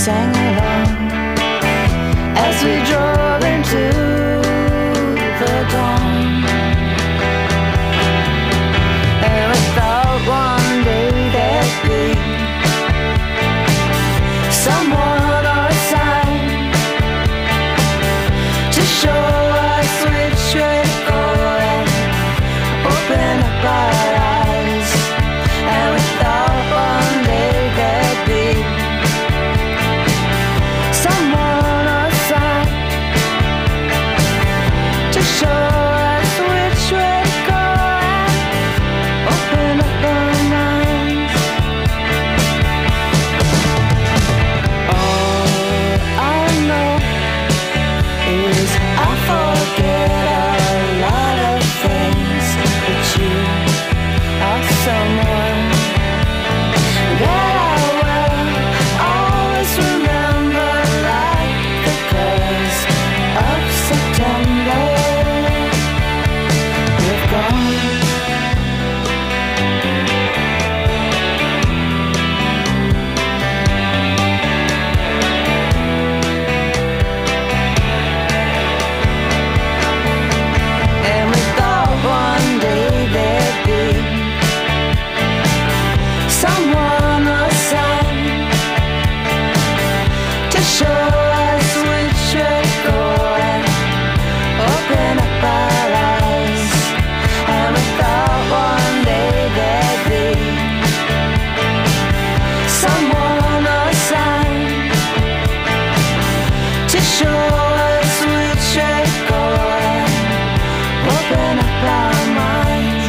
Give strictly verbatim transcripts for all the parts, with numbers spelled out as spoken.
sang along as we drove into the dawn. And we thought one day there'd be someone or a sign to show us which way to go and open up our eyes. And we thought one day there'd be someone or a sign to show us which way to go and open up our minds. All I know is I forget a lot of things, but you are someone that I will always remember, like the colors of September. You're gone. And we thought one day there'd be someone or a sign to show us which way to go and open up our eyes. And we thought one day there'd be someone or a sign to show us which way to go and open up our minds.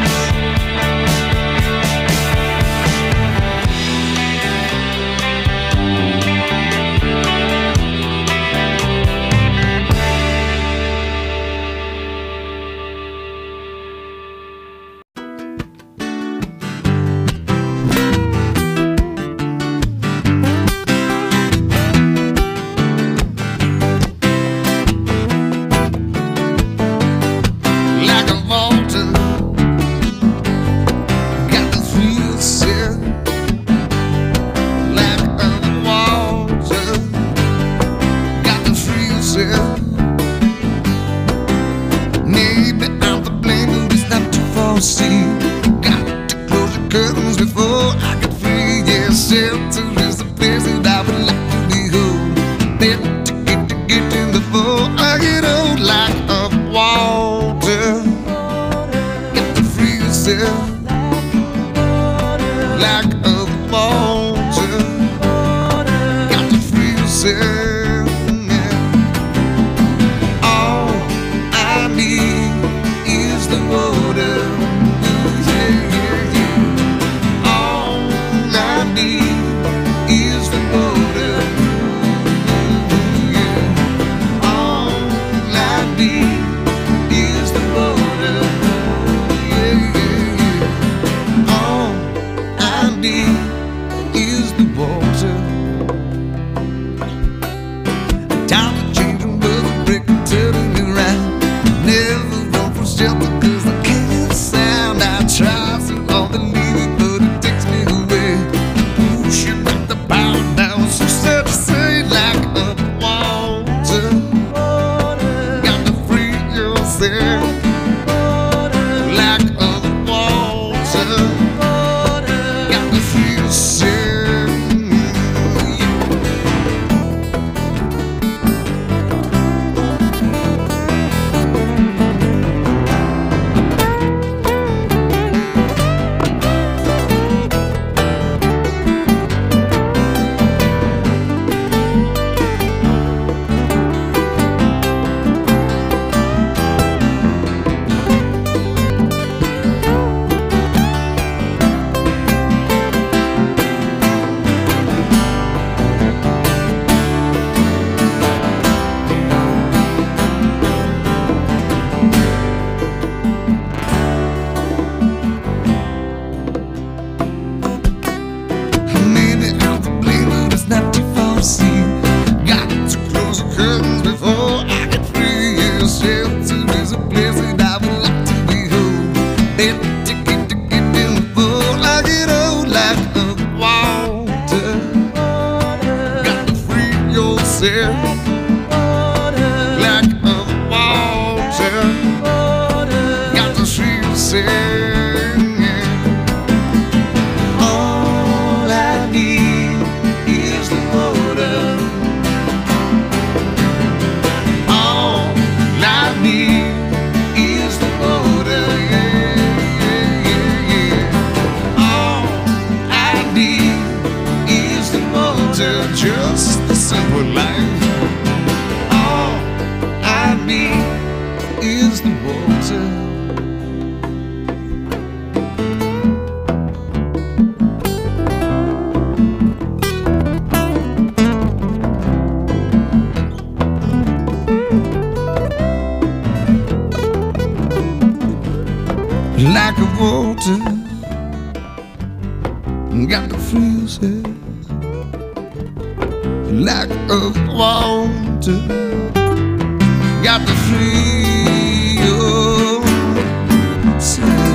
music, like a water, got the street singing. All I need is the water. All I need is the water. Yeah, yeah, yeah, yeah. All I need is the water. Just a simple life. All I need is the water. Like a water, got the freezes. Like a water, got the freezes.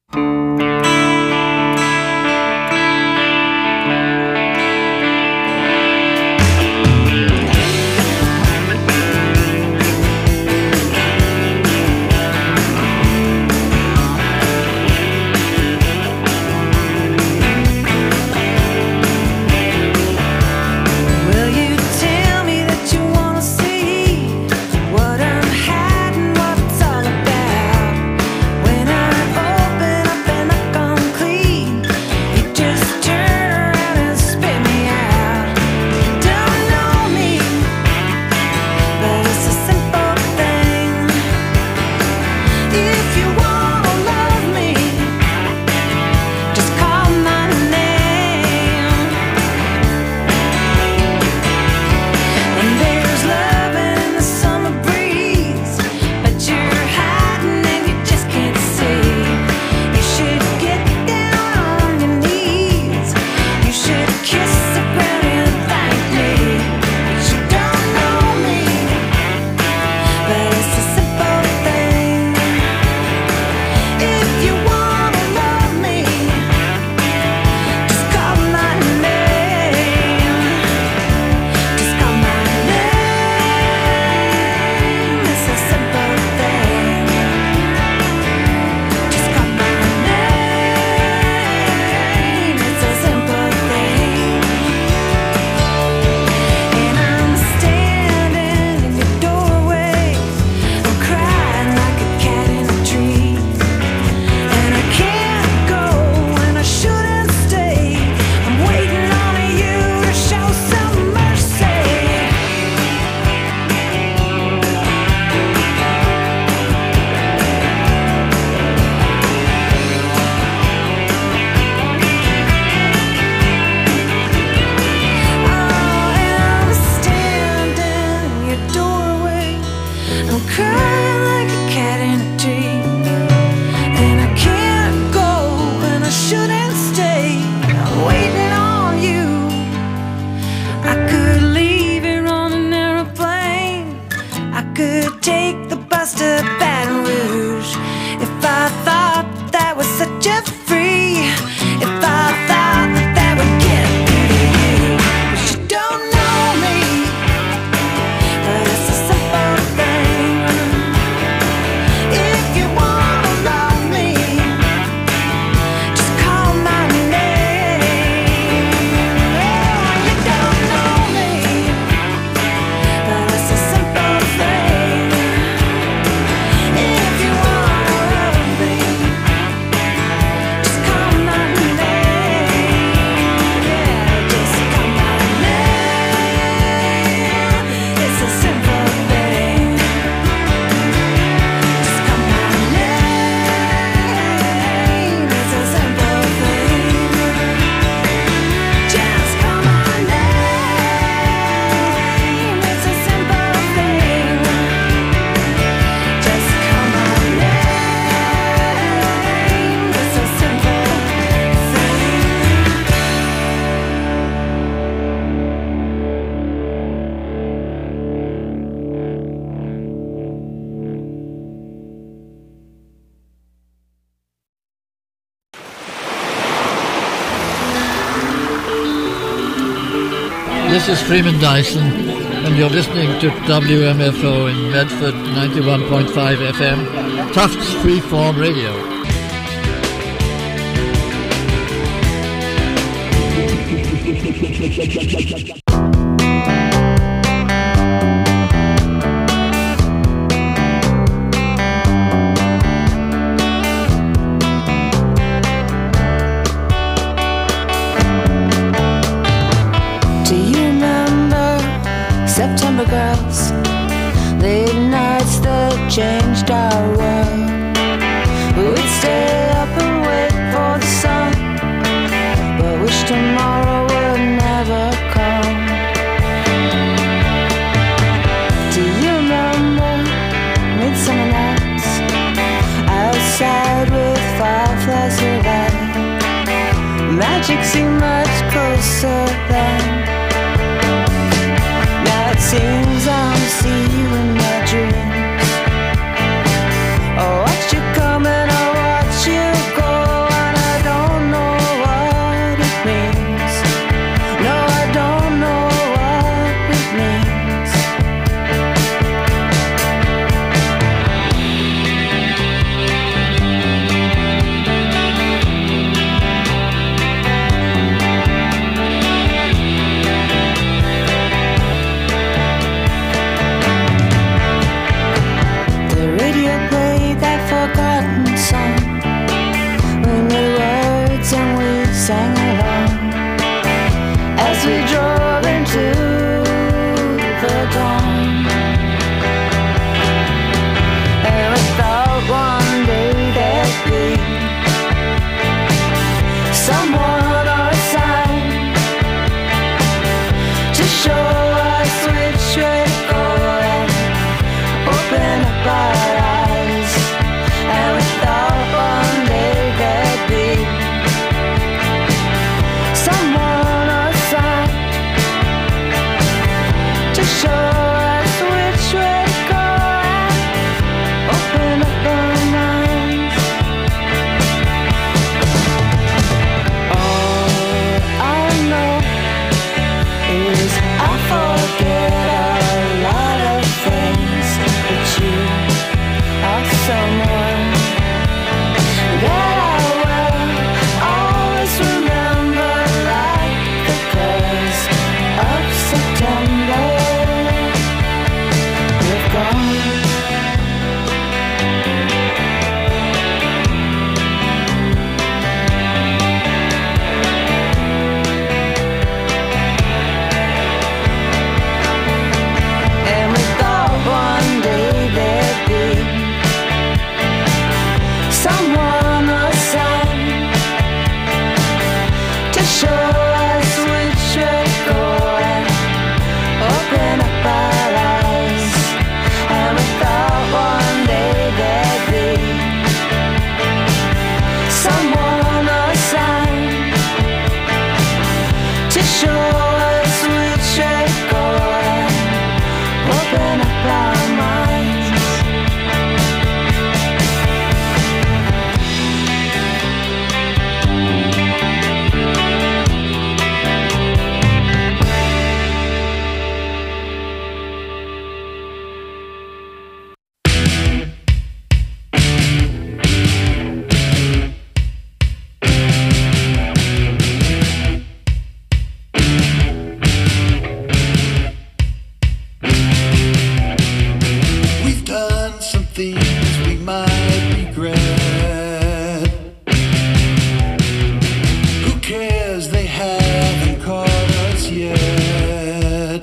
This is Freeman Dyson, and you're listening to W M F O in Medford, ninety-one point five F M, Tufts Freeform Radio. September girls, late nights that changed our world. We'd stay up and wait for the sun, but wish tomorrow would never come. Do you remember midsummer nights outside with fireflies of light? Magic seemed much closer then. It seems I only see you in my dreams. I watch you come and I watch you go. sang along as we drove into the dawn. And we thought one day there'd be someone or a sign to show us which way to go and open up our eyes. And we thought one day there'd be someone or a sign to show us which way to go and open up our minds. All I know is I forget a lot of things, but you are someone that I will always remember, like the colors of September. You've gone. And we thought one day there'd be someone or sign to show us which way to go and open up our eyes. And we thought one day there'd be someone or sign to show us which way to go and open up our minds. We've done some things we might regret. Who cares? They haven't caught us yet.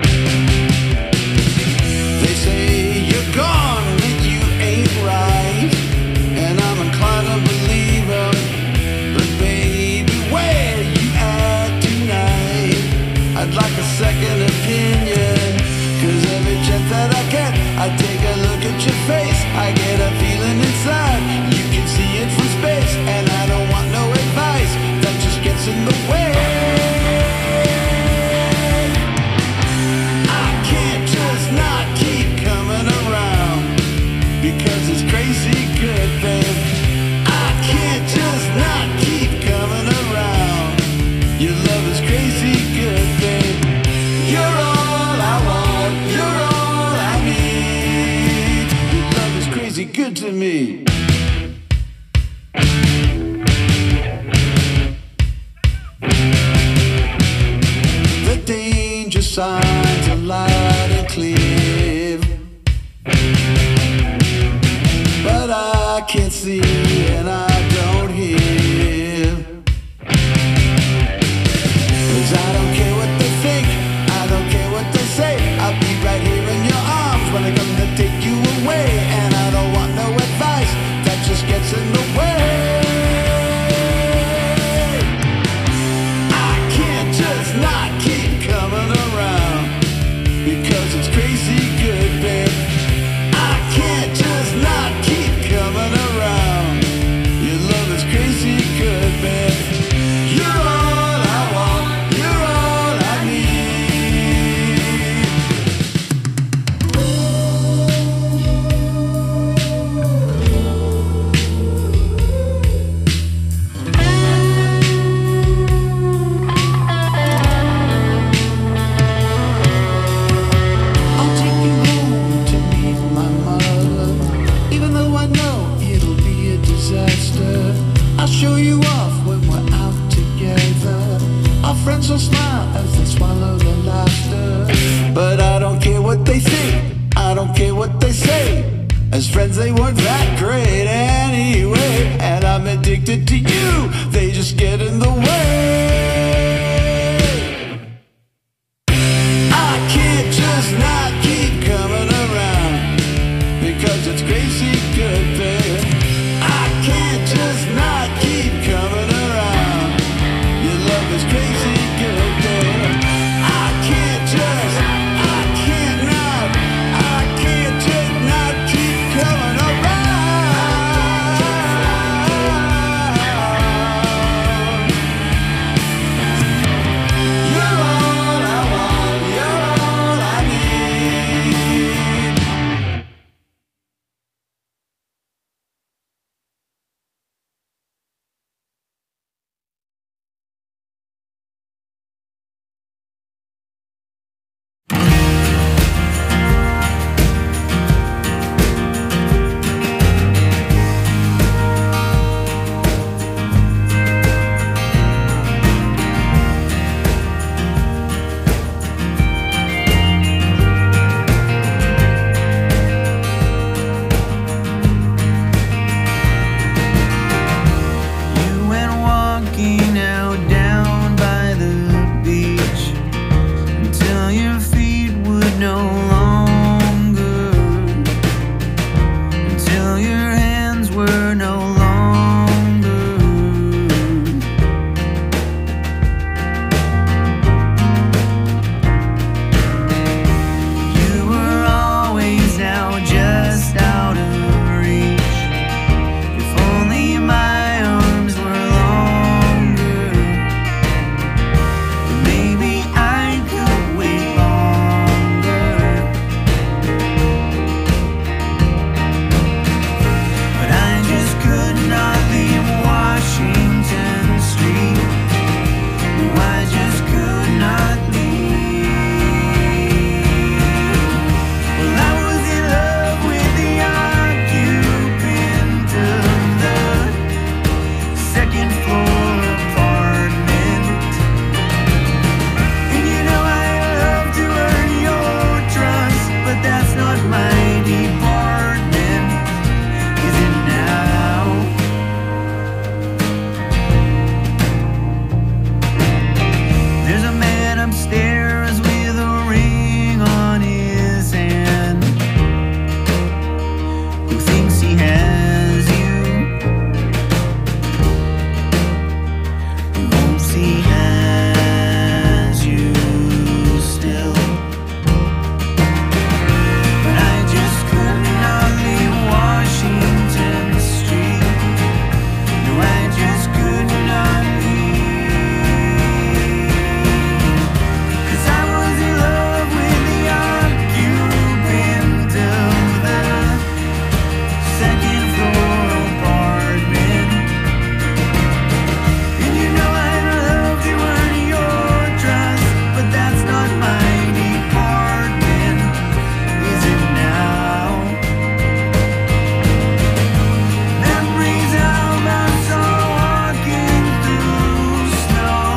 They say you're gone when you ain't right, and I'm inclined to believe them. But baby, where you at tonight? I'd like a second opinion, 'cause every chance that I get, I take a look at your face. I get a feeling inside, you can see it from space. And I don't want no advice that just gets in the way. I can't just not keep coming around, because it's crazy good, babe. I can't just not keep coming around. Your love is crazy good, babe. You're all I want, you're all I need. Your love is crazy good to me. The danger signs are loud and clear, but I can't see and I don't hear. 'Cause I don't care what they think, I don't care what they say. I'll be right here in your arms when I come to take you away. And I don't want no advice that just gets in the way. I can't just not keep coming around, because it's crazy good, babe. I can't just not keep coming around. friends, they weren't that great anyway. And I'm addicted to you, they just get in the way. I can't just not keep coming around, because it's crazy good, baby. I can't just not keep coming around. Your love is crazy good, baby. I can't just, I can't not, I can't just not keep coming around. You're all I want, you're all I need. You went walking out down by the beach until your feet would no longer, until your hands were no longer. You were always now just out of reach. If only my arms were longer, then maybe I could wait longer. But I just could not leave Washington Street. No, I just could not leave. Well, I was in love with the occupant of the second floor apartment. And you know I love to earn your trust, but that's not my department, is it now? There's a man upstairs with a ring on his hand who thinks he has you, who hopes he has you still. But I just could not leave Washington Street. No, I just could not leave. 'Cause I was in love with the occupant of the second floor apartment. And you know I'd love to earn your trust, but that's not my department, is it now? Memories of us all walking through snow.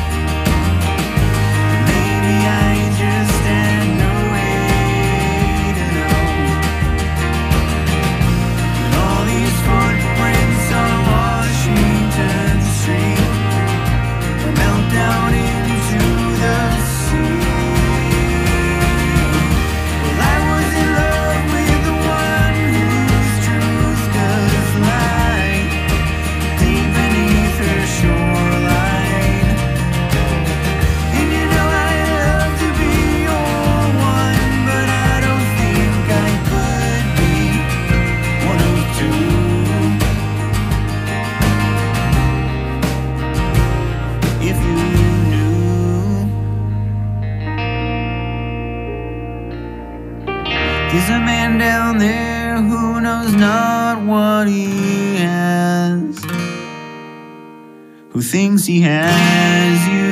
Maybe I just had no way to know that all these footprints on Washington Street will melt down into the sea. Well, I was in love with the one whose truth does lie deep beneath her shoreline. And you know I'd love to be your one, but I don't think I could be one of two. If you knew, there's a man down there who knows not what he has, who thinks he has you.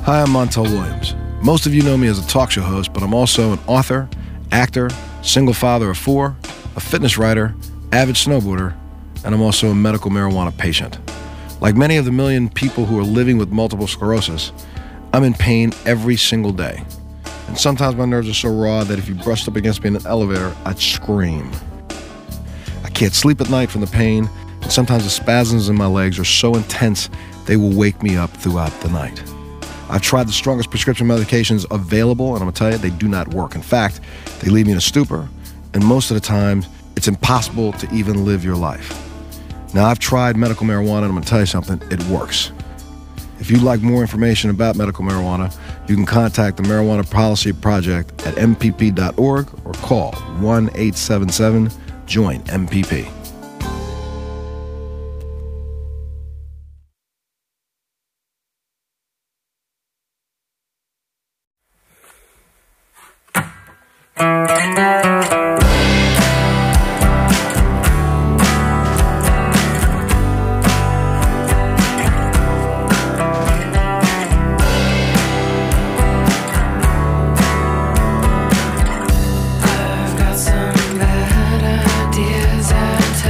Hi, I'm Montel Williams. Most of you know me as a talk show host, but I'm also an author, actor, single father of four, a fitness writer, avid snowboarder, and I'm also a medical marijuana patient. Like many of the million people who are living with multiple sclerosis, I'm in pain every single day. And sometimes my nerves are so raw that if you brushed up against me in an elevator, I'd scream. I can't sleep at night from the pain, and sometimes the spasms in my legs are so intense they will wake me up throughout the night. I've tried the strongest prescription medications available, and I'm gonna tell you, they do not work. In fact, they leave me in a stupor, and most of the time, it's impossible to even live your life. Now, I've tried medical marijuana, and I'm gonna tell you something, it works. If you'd like more information about medical marijuana, you can contact the Marijuana Policy Project at M P P dot org or call one eight seven seven join M P P. I've got some bad ideas at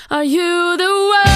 Are you the one?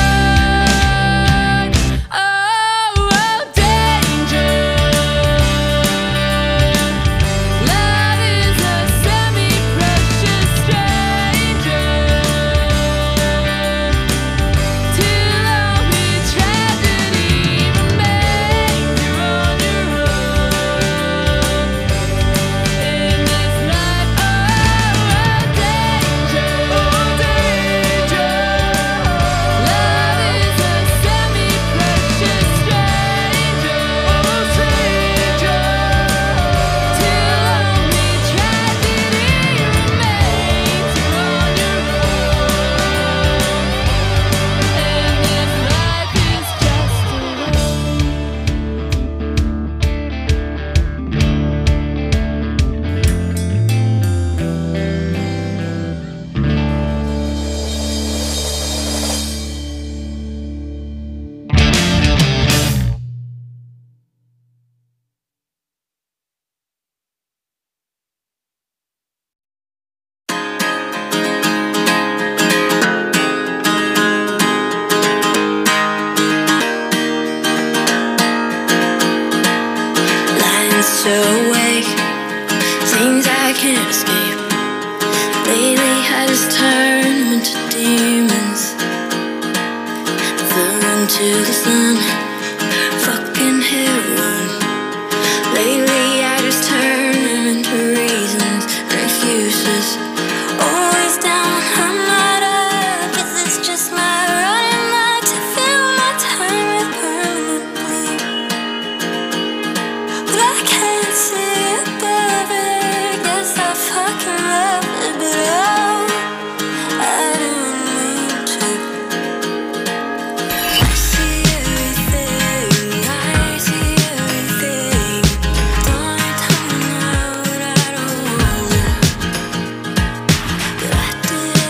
Did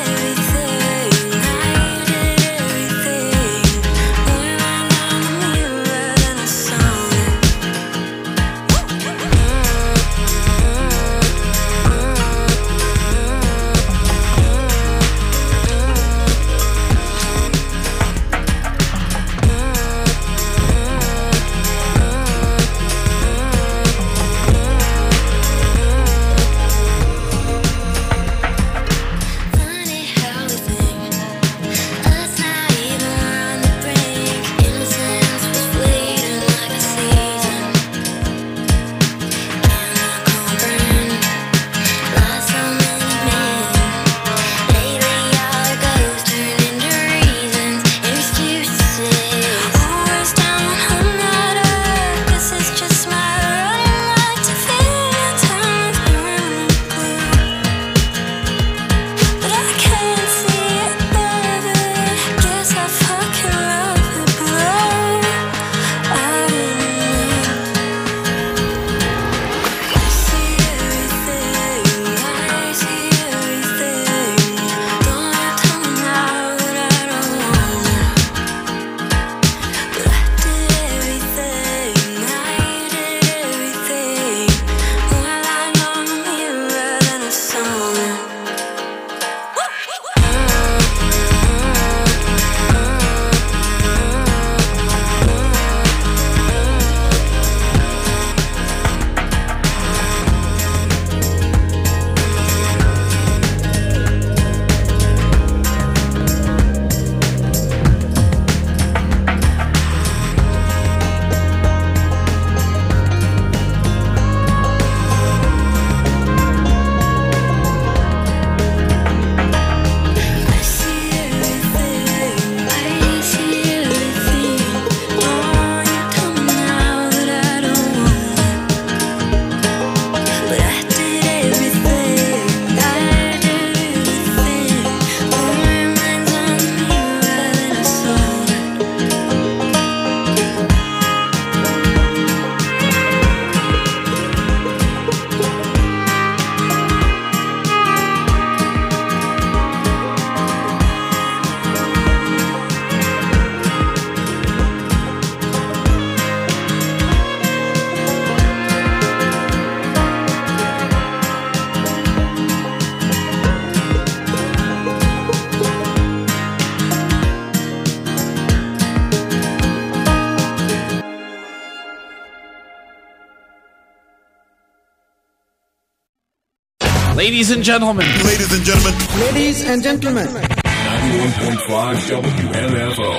Ladies and gentlemen. Ladies and gentlemen. Ladies and gentlemen. ninety-one point five W M F O.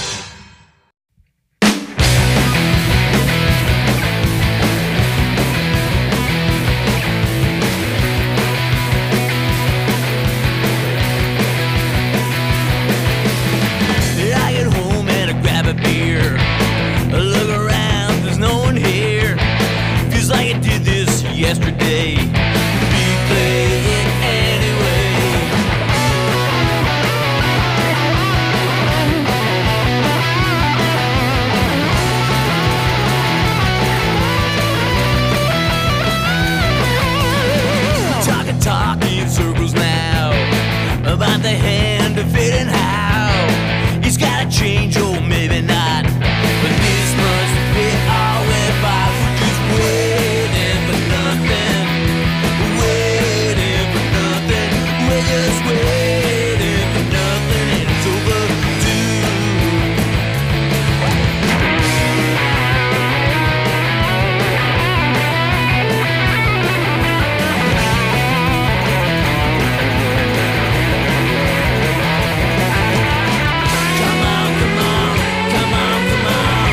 Yesterday, replay it anyway. Talk and talk in circles now about the hand of fate and how he's gotta change, or maybe not. But this must be all we're about. We're just waiting for nothing. Waiting for nothing. We're just waiting for nothing, and it's overdue. Come on, come on, come on, come on.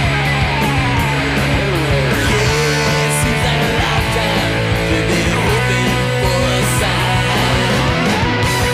Yeah, it seems like a lifetime. We've been hoping for a sign.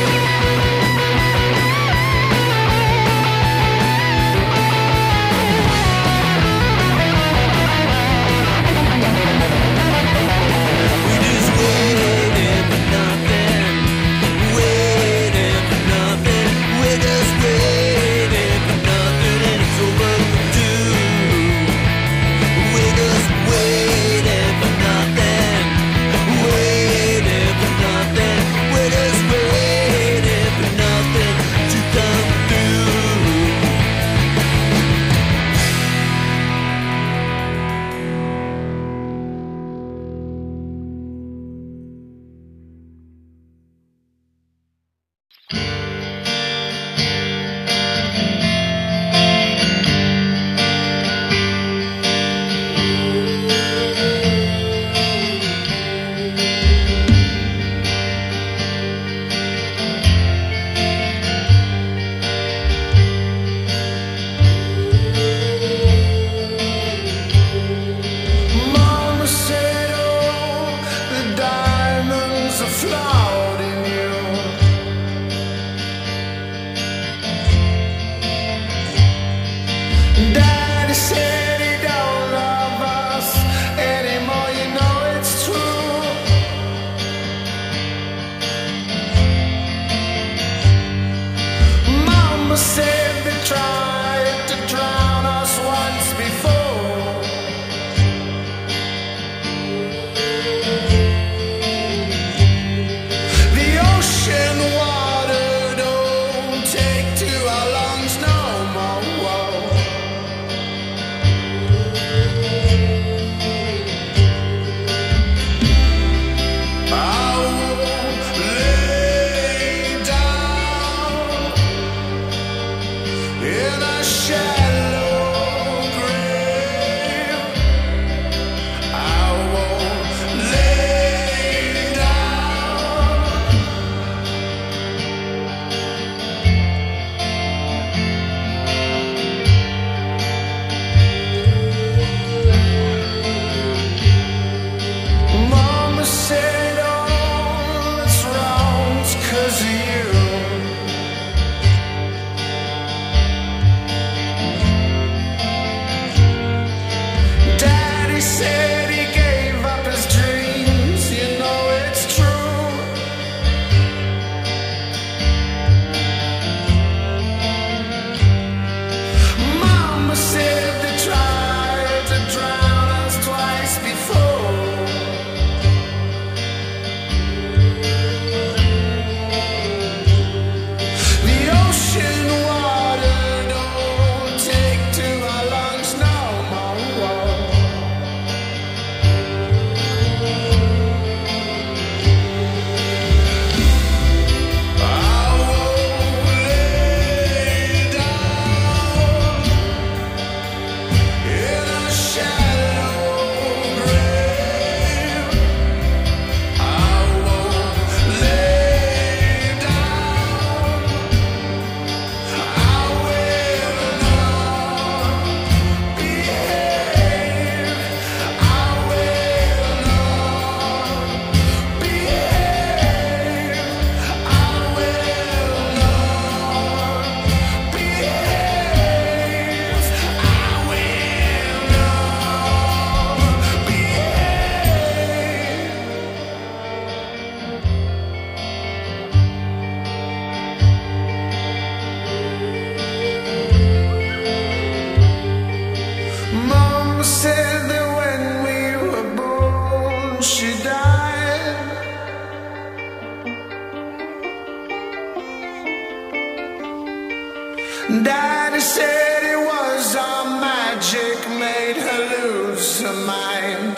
Daddy said it was our magic made her lose her mind.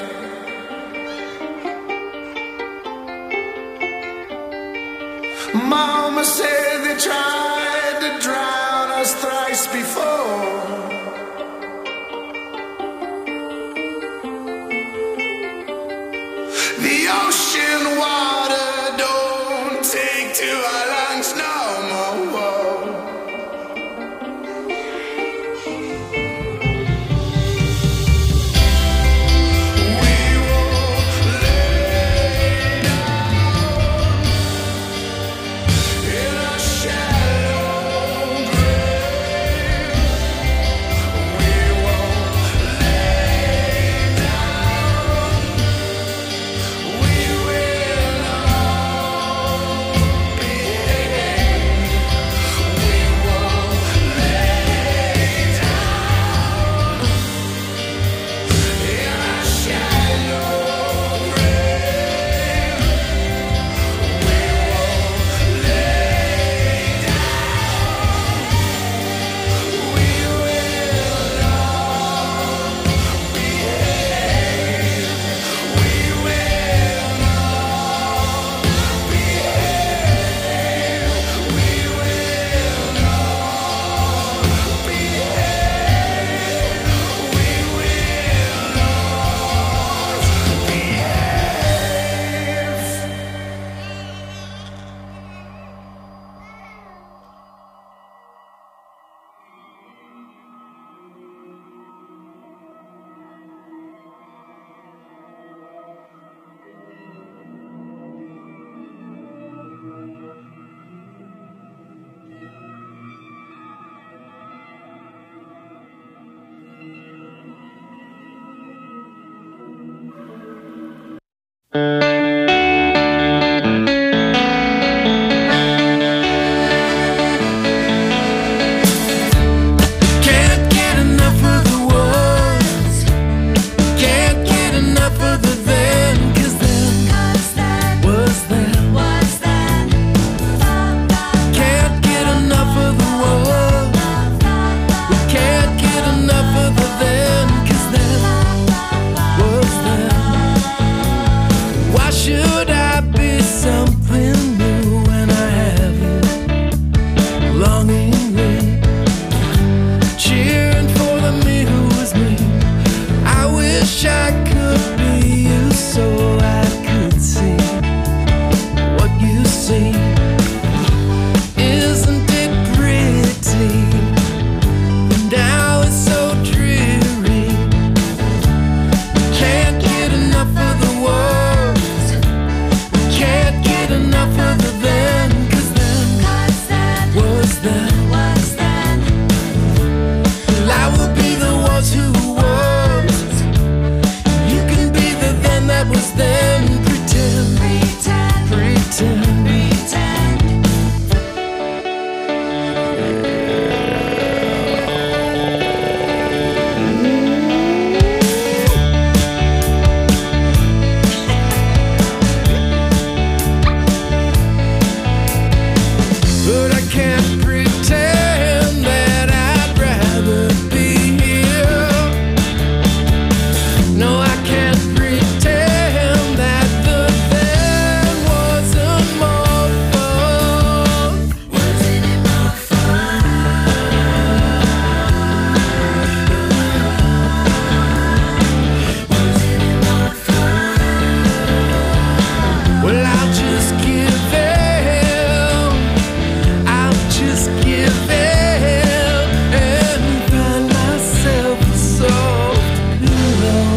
Mama said they tried to drown us thrice before. The ocean water don't take to our lungs no more. We will lay down in a shallow grave. We will lay down. We will all behave. We will lay down in a shallow grave. We will lay down. We will all behave. We will all behave. We will all behave. We will Can't get enough of the was. Can't get enough of the then. 'Cause then was then. Can't get enough of the was. We can't get enough of the then. 'Cause then was then. Why should I be something new when I have you longingly cheering for the me who was me? I wish I could be you so I could see what you see. Isn't it pretty? Now it's so dreary. Can't get enough of the words. Can't get enough of the then. 'Cause then was then. Well, I will be the ones who was. You can be the then that was then. Pretend, pretend. But I can't pretend that I'd rather be here. No, I can't pretend that the then wasn't more fun. Wasn't it more fun? Wasn't it more fun? Well, I'll just give in. I'll just give in and find myself a soft pillow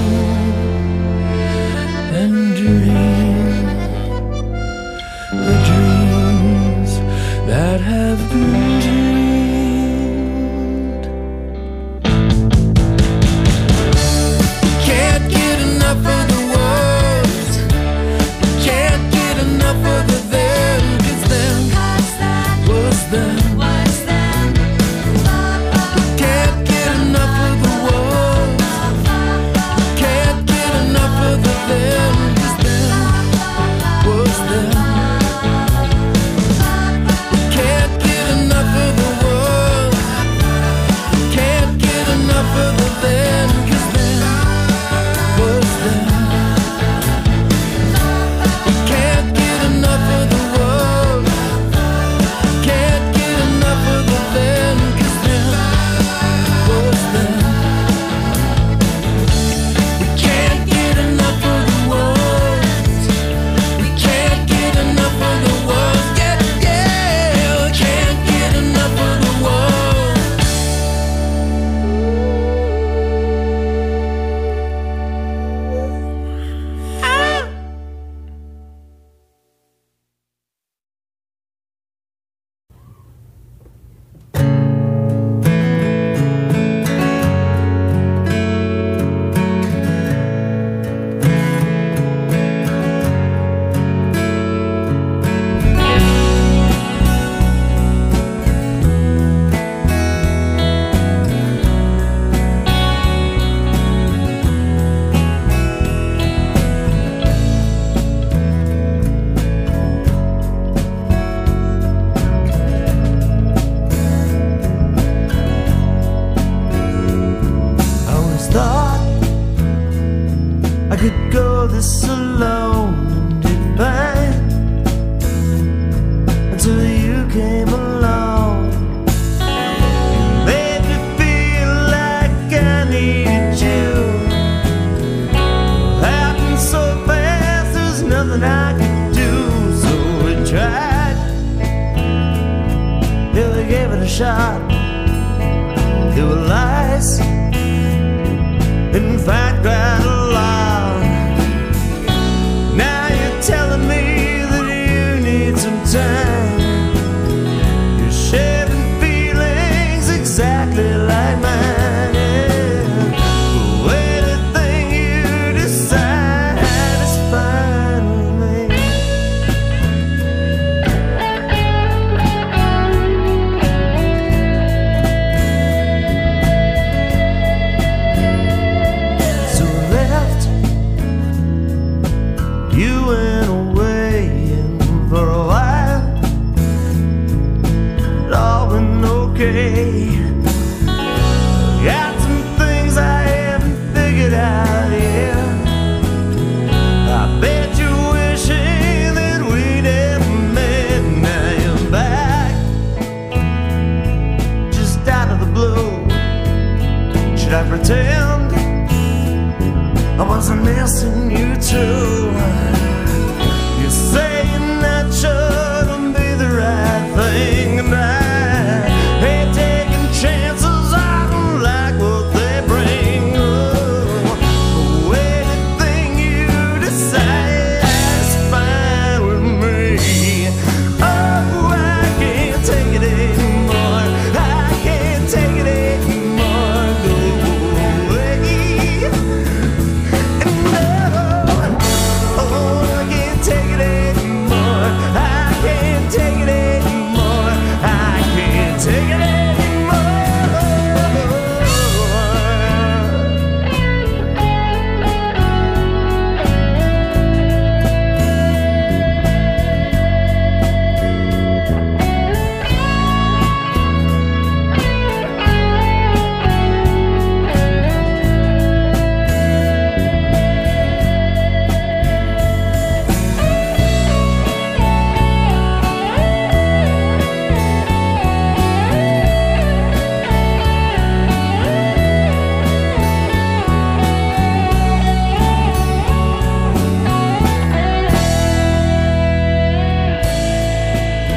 and dream the dreams that have been dreamed. Can't get enough of the words. Can't get enough of the then. 'Cause then was then. Can't get enough of the words. Can't get enough of the then. 'Cause then was then. Can't get enough of this alone and did fine until you came along. You made me feel like I needed you. It happened so fast, there's nothing I could do. So we tried, yeah, we gave it a shot. There were lies, in fact, right